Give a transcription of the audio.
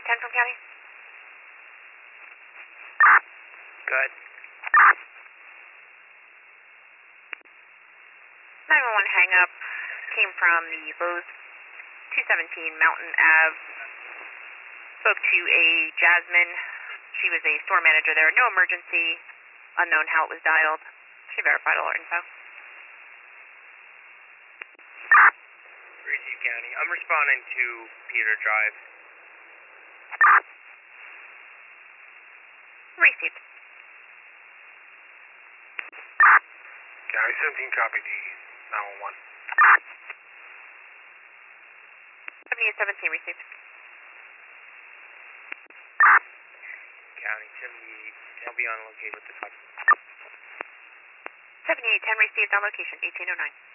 7810 from county. Good. 911 hang up came from the Lowe's 217 Mountain Ave. Spoke to a Jasmine. She was a store manager there. No emergency. Unknown how it was dialed. She verified all her info. Receive County. I'm responding to Peter Drive. Received. County 17, copy the 911. 7817 received. County 78, I'll be on location with the customer. 7810 received on location 1809.